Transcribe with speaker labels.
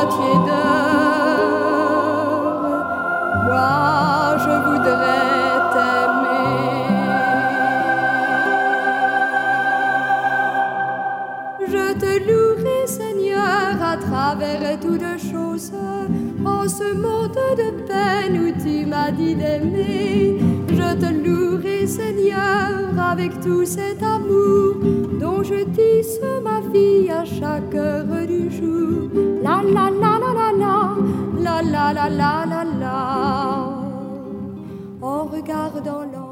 Speaker 1: moitié d'heure, moi je voudrais t'aimer. Je te louerai, Seigneur, à travers toutes choses, en ce monde de peine où tu m'as dit d'aimer. Je te louerai, Seigneur, avec tout cet amour dont je tisse ma vie à chaque heure du jour. La la la la la la la la la la la la. En regardant l'eau